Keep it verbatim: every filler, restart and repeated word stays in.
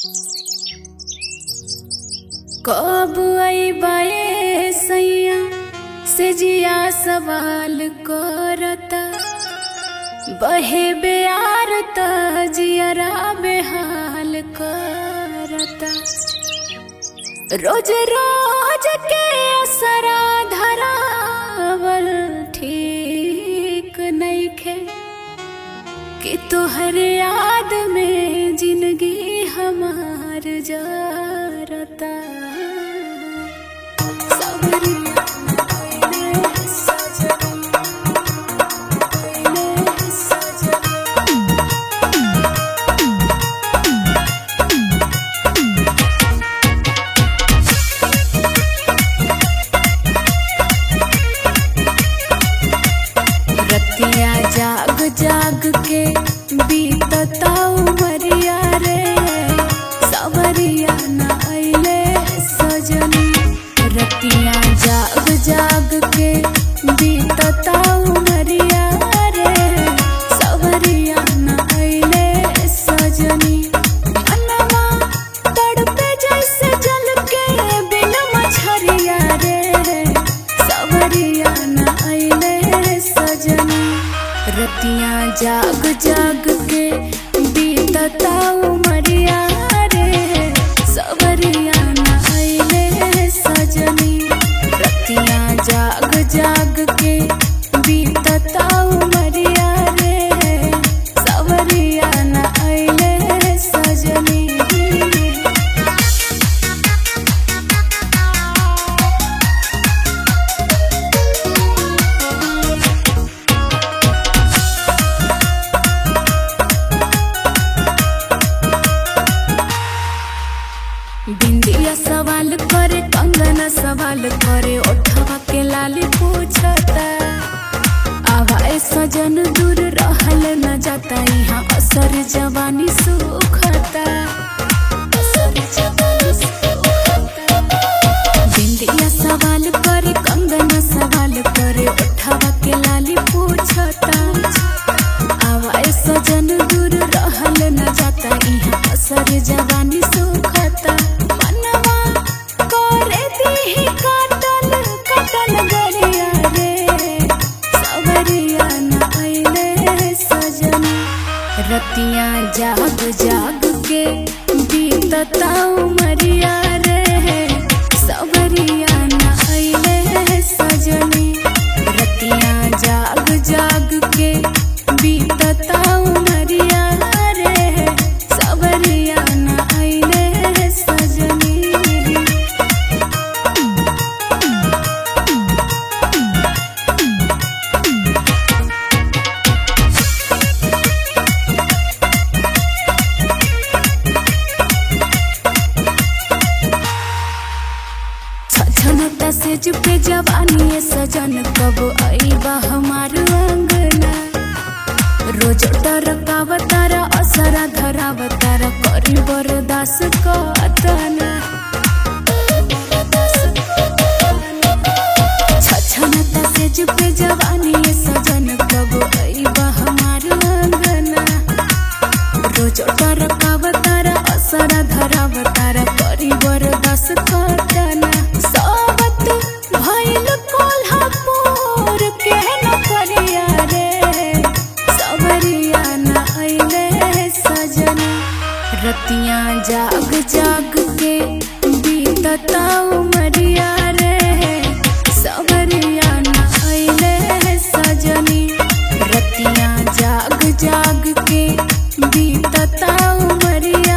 कब अइबे सैया से जिया सवाल करता बहे बेयार त जियरा बेहाल करता रोज रोज के असरा धरावल ठीक नइखे कि तोहर याद में जिंदगी हमार जारता रतिया जाग जाग के बीतता उमरिया रे सवरिया न अइले सजनी रतिया जाग जाग के बीतता उमरिया रे सवरिया न अइले सजनी मनवा तड़पे जैसे जल के बिना मछरिया रे सवरिया न अइले सजनी रतिया जाग जाग के बीतता उमरिया रे सवरिया न अइले सजनी रतिया जाग जाग के बीतता उमरिया रे सवरिया न अइले सजनी बिंदिया सवाल करे कंगना सवाल करे ओठवा के लाली पूछता आवाए सजन दूर रहल न जाता यहाँ असर जवानी सुखता असर जवानी सुखता बिंदिया सवाल करे कंगना सवाल करे ओठवा के लाली पूछता आवाए सजन दूर रहल न जाता यहाँ असर जवानी सुखता रतिया जाग जाग के बीतता उमरिया रे सवरिया न अइले सजनी रतिया जाग जाग के बीतता उमरिया रे सवरिया न अइले सजनी छनता से जुपे जवानी सजन कब आईबा हमार अंगना रोज टरकावतारा असरा धरावतारा करी बरदास कतना छनता से जुपे जवानी सजन कब आईबा हमार अंगना रोज टरकावतारा असरा धरावतारा करी बरदास कतना रतिया जाग जाग के बीतता उमरिया रे सवरिया न अइले सजनी रतिया जाग जाग के बीतता उमरिया